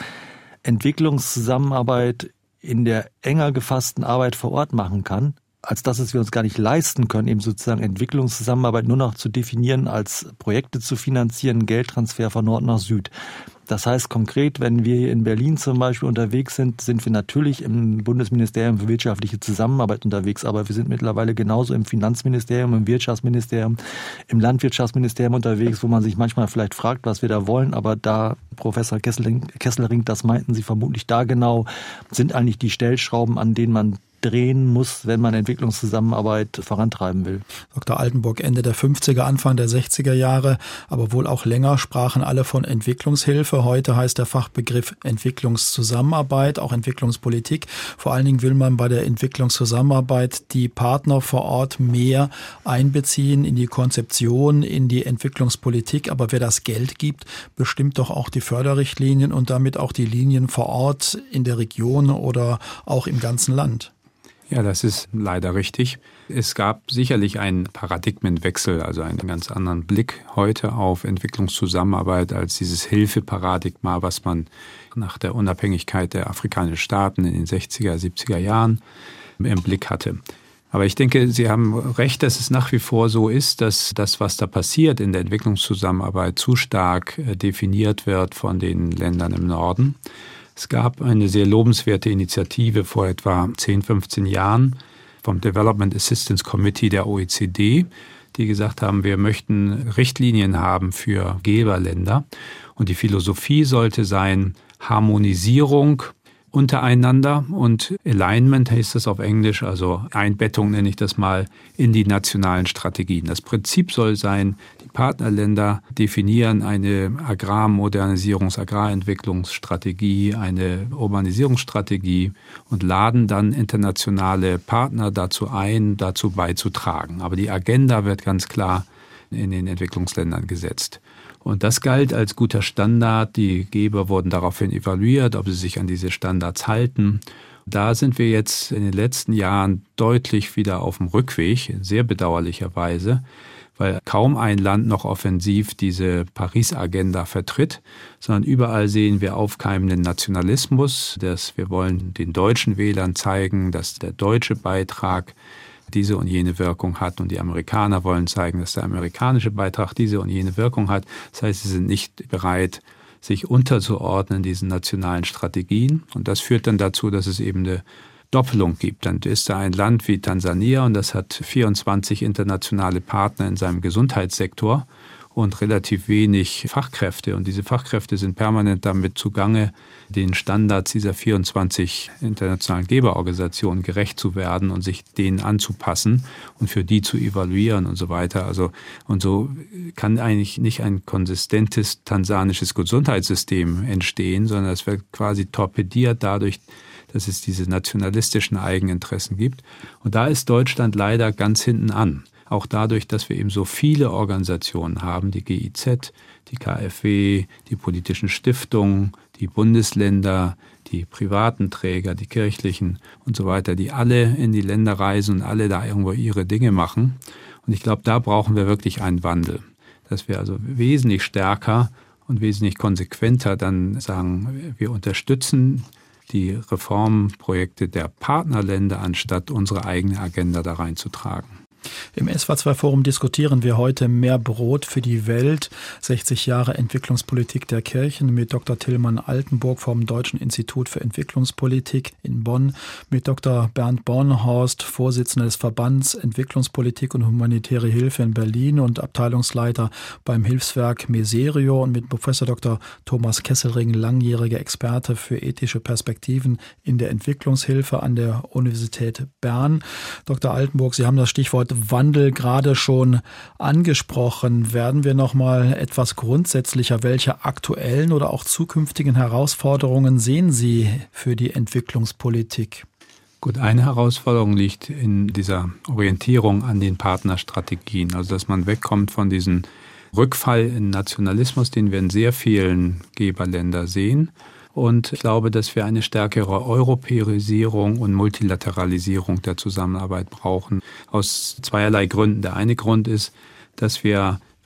Speaker 3: Entwicklungszusammenarbeit in der enger gefassten Arbeit vor Ort machen kann, als dass es wir uns gar nicht leisten können, eben sozusagen Entwicklungszusammenarbeit nur noch zu definieren, als Projekte zu finanzieren, Geldtransfer von Nord nach Süd. Das heißt konkret, wenn wir hier in Berlin zum Beispiel unterwegs sind, sind wir natürlich im Bundesministerium für wirtschaftliche Zusammenarbeit unterwegs, aber wir sind mittlerweile genauso im Finanzministerium, im Wirtschaftsministerium, im Landwirtschaftsministerium unterwegs, wo man sich manchmal vielleicht fragt, was wir da wollen, aber da Professor Kesselring, Kesselring, das meinten Sie vermutlich da genau, sind eigentlich die Stellschrauben, an denen man drehen muss, wenn man Entwicklungszusammenarbeit vorantreiben will.
Speaker 2: Doktor Altenburg, Ende der fünfziger, Anfang der sechziger Jahre, aber wohl auch länger sprachen alle von Entwicklungshilfe. Heute heißt der Fachbegriff Entwicklungszusammenarbeit, auch Entwicklungspolitik. Vor allen Dingen will man bei der Entwicklungszusammenarbeit die Partner vor Ort mehr einbeziehen in die Konzeption, in die Entwicklungspolitik. Aber wer das Geld gibt, bestimmt doch auch die Förderrichtlinien und damit auch die Linien vor Ort in der Region oder auch im ganzen Land.
Speaker 4: Ja, das ist leider richtig. Es gab sicherlich einen Paradigmenwechsel, also einen ganz anderen Blick heute auf Entwicklungszusammenarbeit als dieses Hilfeparadigma, was man nach der Unabhängigkeit der afrikanischen Staaten in den sechziger, siebziger Jahren im Blick hatte. Aber ich denke, Sie haben recht, dass es nach wie vor so ist, dass das, was da passiert in der Entwicklungszusammenarbeit, zu stark definiert wird von den Ländern im Norden. Es gab eine sehr lobenswerte Initiative vor etwa zehn, fünfzehn Jahren vom Development Assistance Committee der O E C D, die gesagt haben, wir möchten Richtlinien haben für Geberländer. Und die Philosophie sollte sein Harmonisierung untereinander und Alignment heißt das auf Englisch, also Einbettung nenne ich das mal, in die nationalen Strategien. Das Prinzip soll sein, die Partnerländer definieren eine Agrarmodernisierungs-, Agrarentwicklungsstrategie, eine Urbanisierungsstrategie und laden dann internationale Partner dazu ein, dazu beizutragen. Aber die Agenda wird ganz klar in den Entwicklungsländern gesetzt. Und das galt als guter Standard. Die Geber wurden daraufhin evaluiert, ob sie sich an diese Standards halten. Da sind wir jetzt in den letzten Jahren deutlich wieder auf dem Rückweg, sehr bedauerlicherweise, weil kaum ein Land noch offensiv diese Paris-Agenda vertritt, sondern überall sehen wir aufkeimenden Nationalismus. Dass wir wollen den deutschen Wählern zeigen, dass der deutsche Beitrag diese und jene Wirkung hat und die Amerikaner wollen zeigen, dass der amerikanische Beitrag diese und jene Wirkung hat. Das heißt, sie sind nicht bereit, sich unterzuordnen diesen nationalen Strategien und das führt dann dazu, dass es eben eine Doppelung gibt. Dann ist da ein Land wie Tansania und das hat vierundzwanzig internationale Partner in seinem Gesundheitssektor und relativ wenig Fachkräfte. Und diese Fachkräfte sind permanent damit zugange, den Standards dieser vierundzwanzig internationalen Geberorganisationen gerecht zu werden und sich denen anzupassen und für die zu evaluieren und so weiter. Also, und so kann eigentlich nicht ein konsistentes tansanisches Gesundheitssystem entstehen, sondern es wird quasi torpediert dadurch, dass es diese nationalistischen Eigeninteressen gibt. Und da ist Deutschland leider ganz hinten an. Auch dadurch, dass wir eben so viele Organisationen haben, die G I Z, die K f W, die politischen Stiftungen, die Bundesländer, die privaten Träger, die kirchlichen und so weiter, die alle in die Länder reisen und alle da irgendwo ihre Dinge machen. Und ich glaube, da brauchen wir wirklich einen Wandel, dass wir also wesentlich stärker und wesentlich konsequenter dann sagen, wir unterstützen die Reformprojekte der Partnerländer, anstatt unsere eigene Agenda da reinzutragen.
Speaker 2: Im S W A zwei Forum diskutieren wir heute mehr Brot für die Welt, sechzig Jahre Entwicklungspolitik der Kirchen mit Doktor Tilman Altenburg vom Deutschen Institut für Entwicklungspolitik in Bonn, mit Doktor Bernd Bornhorst, Vorsitzender des Verbands Entwicklungspolitik und humanitäre Hilfe in Berlin und Abteilungsleiter beim Hilfswerk Meserio und mit Professor Doktor Thomas Kesselring, langjähriger Experte für ethische Perspektiven in der Entwicklungshilfe an der Universität Bern. Doktor Altenburg, Sie haben das Stichwort Wandel gerade schon angesprochen. Werden wir noch mal etwas grundsätzlicher. Welche aktuellen oder auch zukünftigen Herausforderungen sehen Sie für die Entwicklungspolitik?
Speaker 4: Gut, eine Herausforderung liegt in dieser Orientierung an den Partnerstrategien. Also, dass man wegkommt von diesem Rückfall in Nationalismus, den wir in sehr vielen Geberländern sehen. Und ich glaube, dass wir eine stärkere Europäisierung und Multilateralisierung der Zusammenarbeit brauchen. Aus zweierlei Gründen. Der eine Grund ist, dass wir,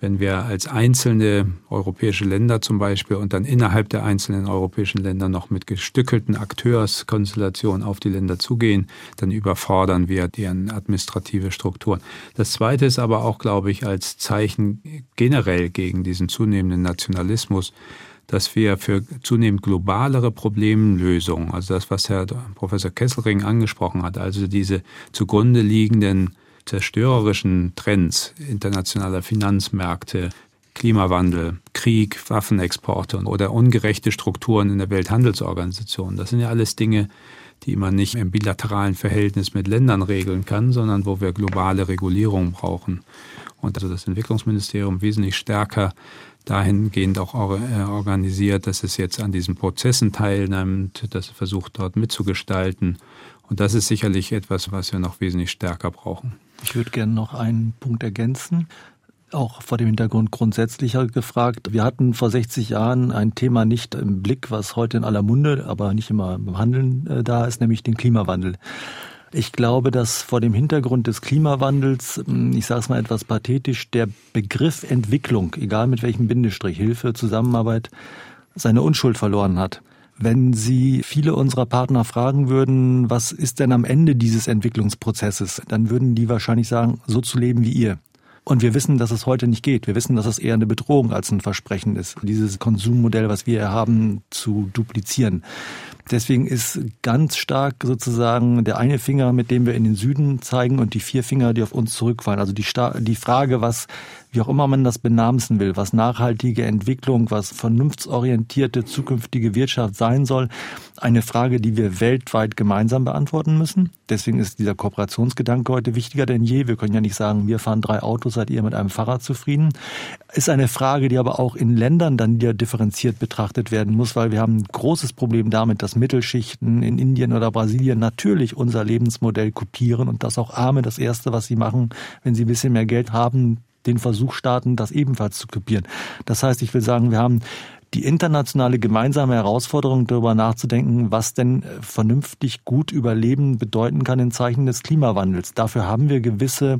Speaker 4: Wenn wir als einzelne europäische Länder zum Beispiel und dann innerhalb der einzelnen europäischen Länder noch mit gestückelten Akteurskonstellationen auf die Länder zugehen, dann überfordern wir deren administrative Strukturen. Das Zweite ist aber auch, glaube ich, als Zeichen generell gegen diesen zunehmenden Nationalismus, dass wir für zunehmend globalere Problemlösungen, also das, was Herr Professor Kesselring angesprochen hat, also diese zugrunde liegenden zerstörerischen Trends internationaler Finanzmärkte, Klimawandel, Krieg, Waffenexporte oder ungerechte Strukturen in der Welthandelsorganisation. Das sind ja alles Dinge, die man nicht im bilateralen Verhältnis mit Ländern regeln kann, sondern wo wir globale Regulierung brauchen. Und also das Entwicklungsministerium wesentlich stärker dahingehend auch organisiert, dass es jetzt an diesen Prozessen teilnimmt, dass es versucht, dort mitzugestalten. Und das ist sicherlich etwas, was wir noch wesentlich stärker brauchen.
Speaker 3: Ich würde gerne noch einen Punkt ergänzen, auch vor dem Hintergrund grundsätzlicher gefragt. Wir hatten vor sechzig Jahren ein Thema nicht im Blick, was heute in aller Munde, aber nicht immer im Handeln äh, da ist, nämlich den Klimawandel. Ich glaube, dass vor dem Hintergrund des Klimawandels, ich sage es mal etwas pathetisch, der Begriff Entwicklung, egal mit welchem Bindestrich, Hilfe, Zusammenarbeit, seine Unschuld verloren hat. Wenn Sie viele unserer Partner fragen würden, was ist denn am Ende dieses Entwicklungsprozesses, dann würden die wahrscheinlich sagen, so zu leben wie ihr. Und wir wissen, dass es heute nicht geht. Wir wissen, dass es eher eine Bedrohung als ein Versprechen ist, dieses Konsummodell, was wir haben, zu duplizieren. Deswegen ist ganz stark sozusagen der eine Finger, mit dem wir in den Süden zeigen, und die vier Finger, die auf uns zurückfallen. Also die, Sta- die Frage, was, wie auch immer man das benamsen will, was nachhaltige Entwicklung, was vernunftsorientierte zukünftige Wirtschaft sein soll, eine Frage, die wir weltweit gemeinsam beantworten müssen. Deswegen ist dieser Kooperationsgedanke heute wichtiger denn je. Wir können ja nicht sagen, wir fahren drei Autos, seid ihr mit einem Fahrrad zufrieden. Ist eine Frage, die aber auch in Ländern dann wieder differenziert betrachtet werden muss, weil wir haben ein großes Problem damit, dass Mittelschichten in Indien oder Brasilien natürlich unser Lebensmodell kopieren und dass auch Arme das Erste, was sie machen, wenn sie ein bisschen mehr Geld haben, den Versuch starten, das ebenfalls zu kopieren. Das heißt, ich will sagen, wir haben die internationale gemeinsame Herausforderung, darüber nachzudenken, was denn vernünftig gut Überleben bedeuten kann in Zeichen des Klimawandels. Dafür haben wir gewisse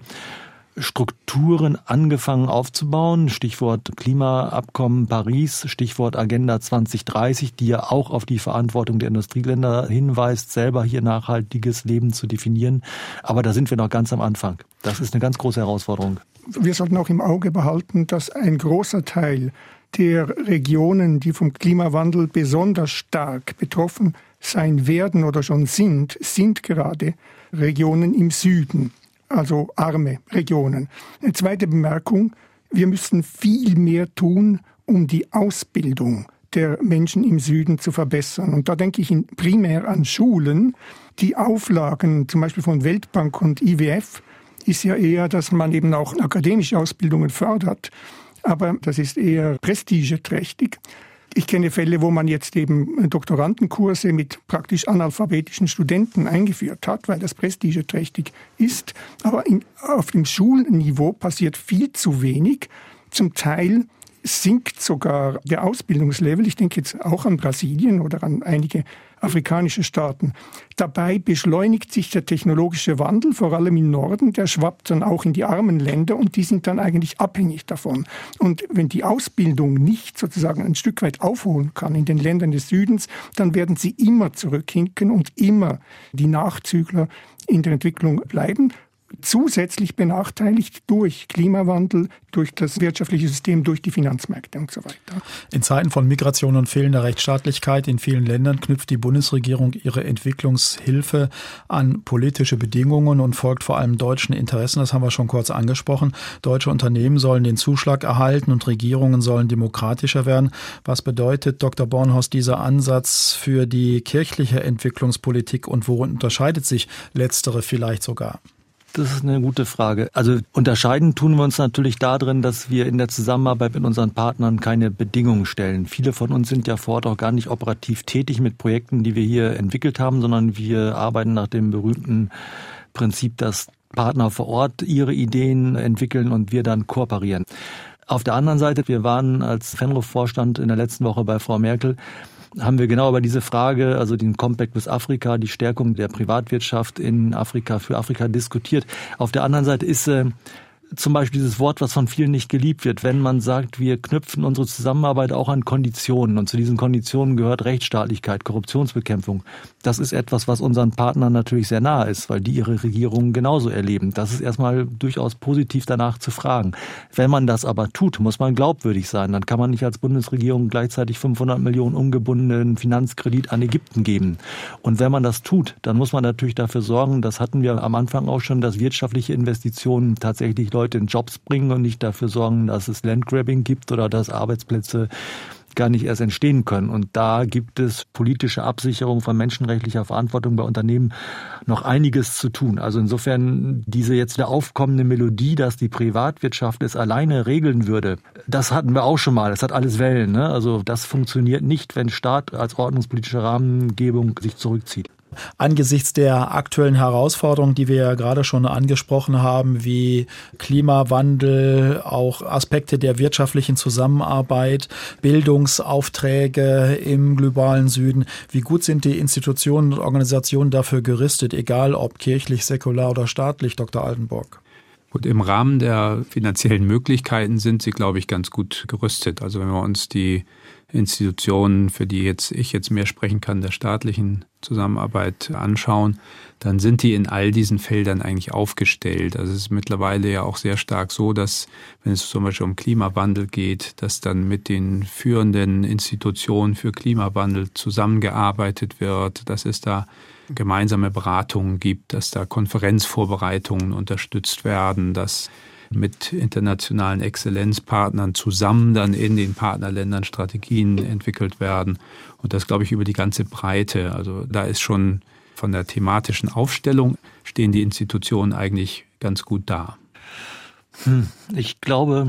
Speaker 3: Strukturen angefangen aufzubauen. Stichwort Klimaabkommen Paris, Stichwort Agenda zwanzig dreißig, die ja auch auf die Verantwortung der Industrieländer hinweist, selber hier nachhaltiges Leben zu definieren. Aber da sind wir noch ganz am Anfang. Das ist eine ganz große Herausforderung.
Speaker 5: Wir sollten auch im Auge behalten, dass ein großer Teil der Regionen, die vom Klimawandel besonders stark betroffen sein werden oder schon sind, sind gerade Regionen im Süden. Also arme Regionen. Eine zweite Bemerkung, wir müssen viel mehr tun, um die Ausbildung der Menschen im Süden zu verbessern. Und da denke ich primär an Schulen. Die Auflagen zum Beispiel von Weltbank und I W F ist ja eher, dass man eben auch akademische Ausbildungen fördert. Aber das ist eher prestigeträchtig. Ich kenne Fälle, wo man jetzt eben Doktorandenkurse mit praktisch analphabetischen Studenten eingeführt hat, weil das prestigeträchtig ist. Aber in, auf dem Schulniveau passiert viel zu wenig. Zum Teil sinkt sogar der Ausbildungslevel. Ich denke jetzt auch an Brasilien oder an einige afrikanische Staaten. Dabei beschleunigt sich der technologische Wandel, vor allem im Norden. Der schwappt dann auch in die armen Länder und die sind dann eigentlich abhängig davon. Und wenn die Ausbildung nicht sozusagen ein Stück weit aufholen kann in den Ländern des Südens, dann werden sie immer zurückhinken und immer die Nachzügler in der Entwicklung bleiben. Zusätzlich benachteiligt durch Klimawandel, durch das wirtschaftliche System, durch die Finanzmärkte und so weiter.
Speaker 2: In Zeiten von Migration und fehlender Rechtsstaatlichkeit in vielen Ländern knüpft die Bundesregierung ihre Entwicklungshilfe an politische Bedingungen und folgt vor allem deutschen Interessen. Das haben wir schon kurz angesprochen. Deutsche Unternehmen sollen den Zuschlag erhalten und Regierungen sollen demokratischer werden. Was bedeutet, Doktor Bornhorst, dieser Ansatz für die kirchliche Entwicklungspolitik und worin unterscheidet sich letztere vielleicht sogar?
Speaker 3: Das ist eine gute Frage. Also unterscheiden tun wir uns natürlich darin, dass wir in der Zusammenarbeit mit unseren Partnern keine Bedingungen stellen. Viele von uns sind ja vor Ort auch gar nicht operativ tätig mit Projekten, die wir hier entwickelt haben, sondern wir arbeiten nach dem berühmten Prinzip, dass Partner vor Ort ihre Ideen entwickeln und wir dann kooperieren. Auf der anderen Seite, wir waren als Fenro-Vorstand in der letzten Woche bei Frau Merkel, haben wir genau über diese Frage, also den Compact with Africa, die Stärkung der Privatwirtschaft in Afrika, für Afrika diskutiert. Auf der anderen Seite ist äh, zum Beispiel dieses Wort, was von vielen nicht geliebt wird, wenn man sagt, wir knüpfen unsere Zusammenarbeit auch an Konditionen und zu diesen Konditionen gehört Rechtsstaatlichkeit, Korruptionsbekämpfung. Das ist etwas, was unseren Partnern natürlich sehr nahe ist, weil die ihre Regierungen genauso erleben. Das ist erstmal durchaus positiv danach zu fragen. Wenn man das aber tut, muss man glaubwürdig sein. Dann kann man nicht als Bundesregierung gleichzeitig fünfhundert Millionen ungebundenen Finanzkredit an Ägypten geben. Und wenn man das tut, dann muss man natürlich dafür sorgen, das hatten wir am Anfang auch schon, dass wirtschaftliche Investitionen tatsächlich Leute in Jobs bringen und nicht dafür sorgen, dass es Landgrabbing gibt oder dass Arbeitsplätze gar nicht erst entstehen können. Und da gibt es politische Absicherung von menschenrechtlicher Verantwortung bei Unternehmen noch einiges zu tun. Also insofern diese jetzt wieder aufkommende Melodie, dass die Privatwirtschaft es alleine regeln würde, das hatten wir auch schon mal. Das hat alles Wellen, ne? Also das funktioniert nicht, wenn Staat als ordnungspolitische Rahmengebung sich zurückzieht.
Speaker 2: Angesichts der aktuellen Herausforderungen, die wir ja gerade schon angesprochen haben, wie Klimawandel, auch Aspekte der wirtschaftlichen Zusammenarbeit, Bildungsaufträge im globalen Süden, wie gut sind die Institutionen und Organisationen dafür gerüstet, egal ob kirchlich, säkular oder staatlich, Doktor Altenburg?
Speaker 4: Gut, im Rahmen der finanziellen Möglichkeiten sind sie, glaube ich, ganz gut gerüstet. Also wenn wir uns die Institutionen, für die jetzt ich jetzt mehr sprechen kann, der staatlichen Zusammenarbeit anschauen, dann sind die in all diesen Feldern eigentlich aufgestellt. Also es ist mittlerweile ja auch sehr stark so, dass, wenn es zum Beispiel um Klimawandel geht, dass dann mit den führenden Institutionen für Klimawandel zusammengearbeitet wird, dass es da gemeinsame Beratungen gibt, dass da Konferenzvorbereitungen unterstützt werden, dass mit internationalen Exzellenzpartnern zusammen dann in den Partnerländern Strategien entwickelt werden. Und das, glaube ich, über die ganze Breite. Also da ist schon von der thematischen Aufstellung stehen die Institutionen eigentlich ganz gut da.
Speaker 3: Hm, ich glaube,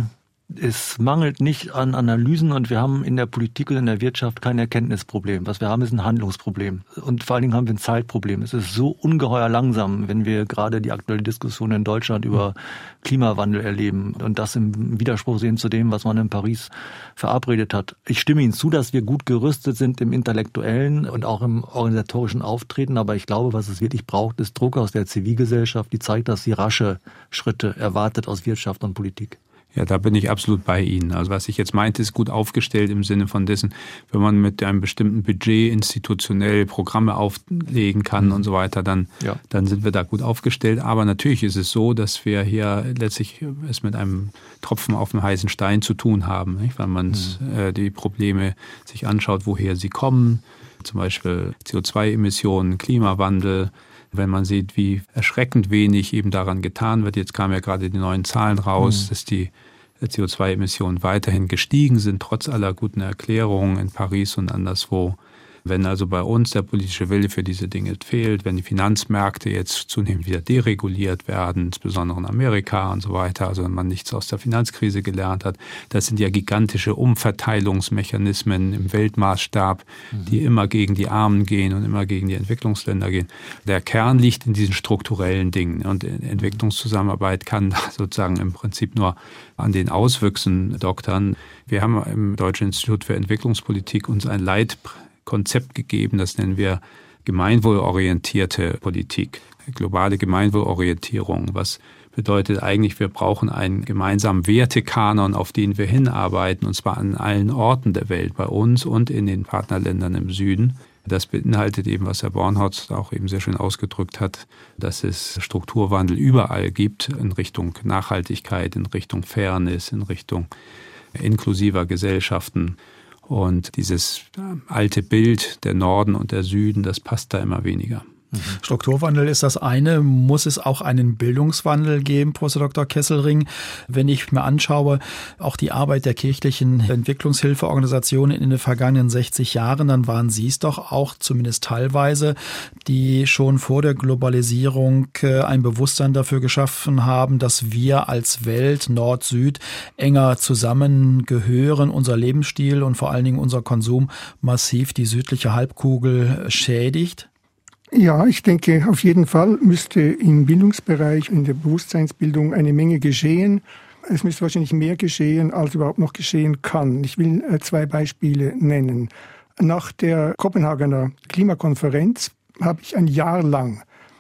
Speaker 3: es mangelt nicht an Analysen und wir haben in der Politik und in der Wirtschaft kein Erkenntnisproblem. Was wir haben, ist ein Handlungsproblem. Und vor allen Dingen haben wir ein Zeitproblem. Es ist so ungeheuer langsam, wenn wir gerade die aktuelle Diskussion in Deutschland über Klimawandel erleben und das im Widerspruch sehen zu dem, was man in Paris verabredet hat. Ich stimme Ihnen zu, dass wir gut gerüstet sind im intellektuellen und auch im organisatorischen Auftreten. Aber ich glaube, was es wirklich braucht, ist Druck aus der Zivilgesellschaft, die zeigt, dass sie rasche Schritte erwartet aus Wirtschaft und Politik.
Speaker 4: Ja, da bin ich absolut bei Ihnen. Also was ich jetzt meinte, ist gut aufgestellt im Sinne von dessen, wenn man mit einem bestimmten Budget institutionell Programme auflegen kann und so weiter, dann, ja. dann sind wir da gut aufgestellt. Aber natürlich ist es so, dass wir hier letztlich es mit einem Tropfen auf dem heißen Stein zu tun haben, nicht? Weil man mhm. äh, die Probleme sich anschaut, woher sie kommen, zum Beispiel C O zwei Emissionen, Klimawandel. Wenn man sieht, wie erschreckend wenig eben daran getan wird. Jetzt kamen ja gerade die neuen Zahlen raus, mhm. dass die C O zwei Emissionen weiterhin gestiegen sind, trotz aller guten Erklärungen in Paris und anderswo. Wenn also bei uns der politische Wille für diese Dinge fehlt, wenn die Finanzmärkte jetzt zunehmend wieder dereguliert werden, insbesondere in Amerika und so weiter, also wenn man nichts aus der Finanzkrise gelernt hat, das sind ja gigantische Umverteilungsmechanismen im Weltmaßstab, mhm. die immer gegen die Armen gehen und immer gegen die Entwicklungsländer gehen. Der Kern liegt in diesen strukturellen Dingen und Entwicklungszusammenarbeit kann sozusagen im Prinzip nur an den Auswüchsen doktern. Wir haben im Deutschen Institut für Entwicklungspolitik uns ein Leitprinzip Konzept gegeben, das nennen wir gemeinwohlorientierte Politik, globale Gemeinwohlorientierung, was bedeutet eigentlich, wir brauchen einen gemeinsamen Wertekanon, auf den wir hinarbeiten, und zwar an allen Orten der Welt, bei uns und in den Partnerländern im Süden. Das beinhaltet eben, was Herr Bornholz auch eben sehr schön ausgedrückt hat, dass es Strukturwandel überall gibt in Richtung Nachhaltigkeit, in Richtung Fairness, in Richtung inklusiver Gesellschaften. Und dieses alte Bild der Norden und der Süden, das passt da immer weniger.
Speaker 2: Strukturwandel ist das eine. Muss es auch einen Bildungswandel geben, Professor Doktor Kesselring? Wenn ich mir anschaue, auch die Arbeit der kirchlichen Entwicklungshilfeorganisationen in den vergangenen sechzig Jahren, dann waren sie es doch auch zumindest teilweise, die schon vor der Globalisierung ein Bewusstsein dafür geschaffen haben, dass wir als Welt Nord-Süd enger zusammengehören, unser Lebensstil und vor allen Dingen unser Konsum massiv die südliche Halbkugel schädigt.
Speaker 5: Ja, ich denke, auf jeden Fall müsste im Bildungsbereich, in der Bewusstseinsbildung eine Menge geschehen. Es müsste wahrscheinlich mehr geschehen, als überhaupt noch geschehen kann. Ich will zwei Beispiele nennen. Nach der Kopenhagener Klimakonferenz habe ich ein Jahr lang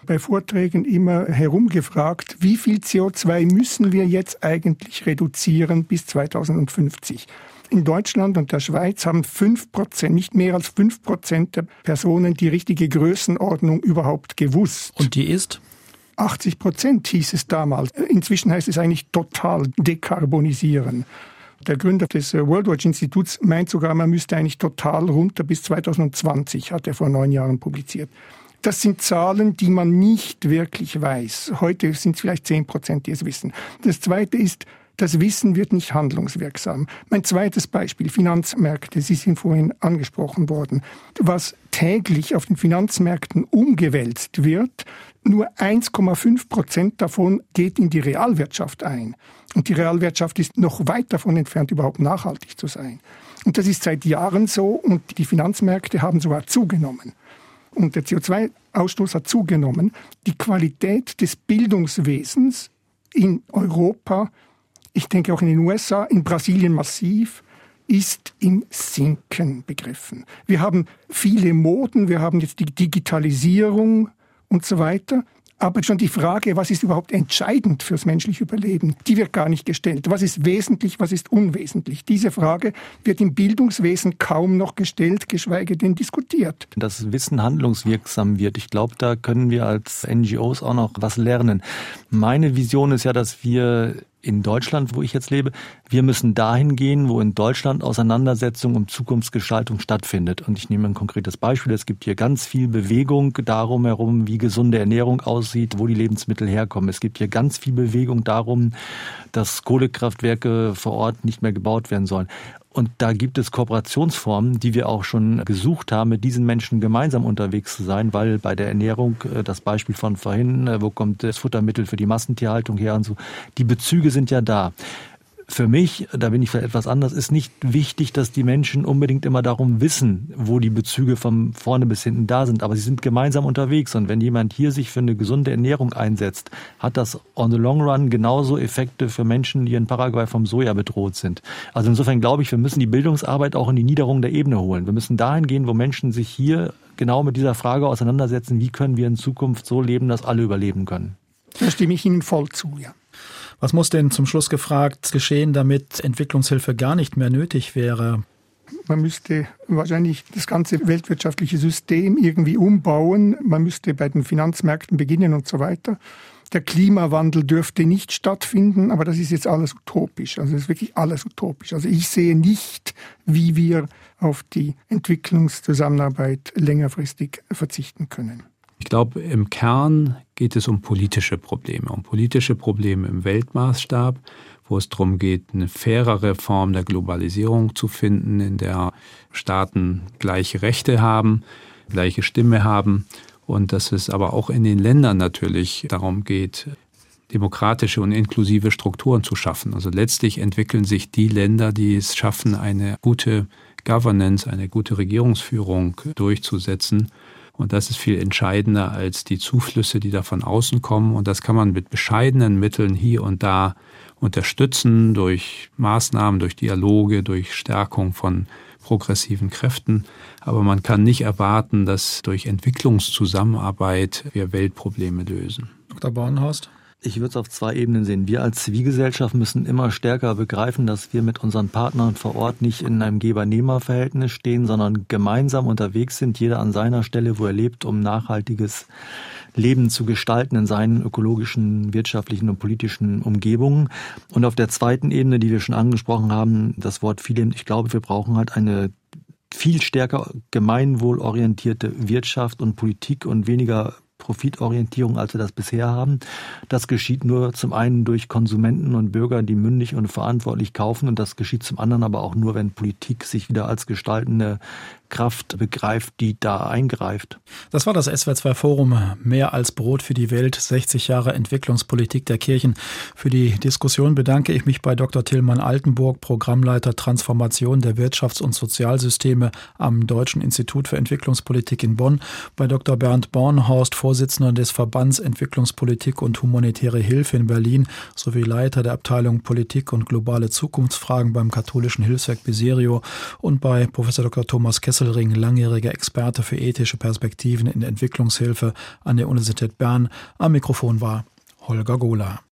Speaker 5: bei Vorträgen immer herumgefragt, wie viel C O zwei müssen wir jetzt eigentlich reduzieren bis zweitausendfünfzig? In Deutschland und der Schweiz haben fünf Prozent, nicht mehr als fünf Prozent der Personen die richtige Größenordnung überhaupt gewusst.
Speaker 2: Und die ist?
Speaker 5: achtzig Prozent hieß es damals. Inzwischen heißt es eigentlich total dekarbonisieren. Der Gründer des World Watch Instituts meint sogar, man müsste eigentlich total runter bis zweitausendzwanzig, hat er vor neun Jahren publiziert. Das sind Zahlen, die man nicht wirklich weiß. Heute sind es vielleicht zehn Prozent, die es wissen. Das Zweite ist, das Wissen wird nicht handlungswirksam. Mein zweites Beispiel, Finanzmärkte. Sie sind vorhin angesprochen worden. Was täglich auf den Finanzmärkten umgewälzt wird, nur eins Komma fünf Prozent davon geht in die Realwirtschaft ein. Und die Realwirtschaft ist noch weit davon entfernt, überhaupt nachhaltig zu sein. Und das ist seit Jahren so und die Finanzmärkte haben sogar zugenommen. Und der C O zwei Ausstoß hat zugenommen. Die Qualität des Bildungswesens in Europa, ich denke auch in den U S A, in Brasilien massiv, ist im Sinken begriffen. Wir haben viele Moden, wir haben jetzt die Digitalisierung und so weiter. Aber schon die Frage, was ist überhaupt entscheidend fürs menschliche Überleben, die wird gar nicht gestellt. Was ist wesentlich, was ist unwesentlich? Diese Frage wird im Bildungswesen kaum noch gestellt, geschweige denn diskutiert.
Speaker 3: Dass Wissen handlungswirksam wird, ich glaube, da können wir als N G Os auch noch was lernen. Meine Vision ist ja, dass wir in Deutschland, wo ich jetzt lebe, wir müssen dahin gehen, wo in Deutschland Auseinandersetzung um Zukunftsgestaltung stattfindet. Und ich nehme ein konkretes Beispiel. Es gibt hier ganz viel Bewegung darum herum, wie gesunde Ernährung aussieht, wo die Lebensmittel herkommen. Es gibt hier ganz viel Bewegung darum, dass Kohlekraftwerke vor Ort nicht mehr gebaut werden sollen. Und da gibt es Kooperationsformen, die wir auch schon gesucht haben, mit diesen Menschen gemeinsam unterwegs zu sein, weil bei der Ernährung, das Beispiel von vorhin, wo kommt das Futtermittel für die Massentierhaltung her und so, die Bezüge sind ja da. Für mich, da bin ich vielleicht etwas anders, ist nicht wichtig, dass die Menschen unbedingt immer darum wissen, wo die Bezüge von vorne bis hinten da sind. Aber sie sind gemeinsam unterwegs. Und wenn jemand hier sich für eine gesunde Ernährung einsetzt, hat das on the long run genauso Effekte für Menschen, die in Paraguay vom Soja bedroht sind. Also insofern glaube ich, wir müssen die Bildungsarbeit auch in die Niederung der Ebene holen. Wir müssen dahin gehen, wo Menschen sich hier genau mit dieser Frage auseinandersetzen, wie können wir in Zukunft so leben, dass alle überleben können.
Speaker 5: Da stimme ich Ihnen voll zu, ja.
Speaker 2: Was muss denn zum Schluss gefragt geschehen, damit Entwicklungshilfe gar nicht mehr nötig wäre?
Speaker 5: Man müsste wahrscheinlich das ganze weltwirtschaftliche System irgendwie umbauen. Man müsste bei den Finanzmärkten beginnen und so weiter. Der Klimawandel dürfte nicht stattfinden, aber das ist jetzt alles utopisch. Also das ist wirklich alles utopisch. Also ich sehe nicht, wie wir auf die Entwicklungszusammenarbeit längerfristig verzichten können.
Speaker 4: Ich glaube, im Kern geht es um politische Probleme, um politische Probleme im Weltmaßstab, wo es darum geht, eine fairere Form der Globalisierung zu finden, in der Staaten gleiche Rechte haben, gleiche Stimme haben und dass es aber auch in den Ländern natürlich darum geht, demokratische und inklusive Strukturen zu schaffen. Also letztlich entwickeln sich die Länder, die es schaffen, eine gute Governance, eine gute Regierungsführung durchzusetzen. Und das ist viel entscheidender als die Zuflüsse, die da von außen kommen. Und das kann man mit bescheidenen Mitteln hier und da unterstützen, durch Maßnahmen, durch Dialoge, durch Stärkung von progressiven Kräften. Aber man kann nicht erwarten, dass durch Entwicklungszusammenarbeit wir Weltprobleme lösen.
Speaker 2: Doktor Bornhorst?
Speaker 3: Ich würde es auf zwei Ebenen sehen. Wir als Zivilgesellschaft müssen immer stärker begreifen, dass wir mit unseren Partnern vor Ort nicht in einem Geber-Nehmer-Verhältnis stehen, sondern gemeinsam unterwegs sind, jeder an seiner Stelle, wo er lebt, um nachhaltiges Leben zu gestalten in seinen ökologischen, wirtschaftlichen und politischen Umgebungen. Und auf der zweiten Ebene, die wir schon angesprochen haben, das Wort viele, ich glaube, wir brauchen halt eine viel stärker gemeinwohlorientierte Wirtschaft und Politik und weniger Profitorientierung, als wir das bisher haben. Das geschieht nur zum einen durch Konsumenten und Bürger, die mündig und verantwortlich kaufen, und das geschieht zum anderen aber auch nur, wenn Politik sich wieder als gestaltende Kraft begreift, die da eingreift.
Speaker 2: Das war das S W R zwei Forum Mehr als Brot für die Welt, sechzig Jahre Entwicklungspolitik der Kirchen. Für die Diskussion bedanke ich mich bei Doktor Tilman Altenburg, Programmleiter Transformation der Wirtschafts- und Sozialsysteme am Deutschen Institut für Entwicklungspolitik in Bonn, bei Doktor Bernd Bornhorst, Vorsitzender des Verbands Entwicklungspolitik und humanitäre Hilfe in Berlin sowie Leiter der Abteilung Politik und globale Zukunftsfragen beim katholischen Hilfswerk Beserio, und bei Professor Doktor Thomas Kessler, Kesselring, langjähriger Experte für ethische Perspektiven in Entwicklungshilfe an der Universität Bern. Am Mikrofon war Holger Gohler.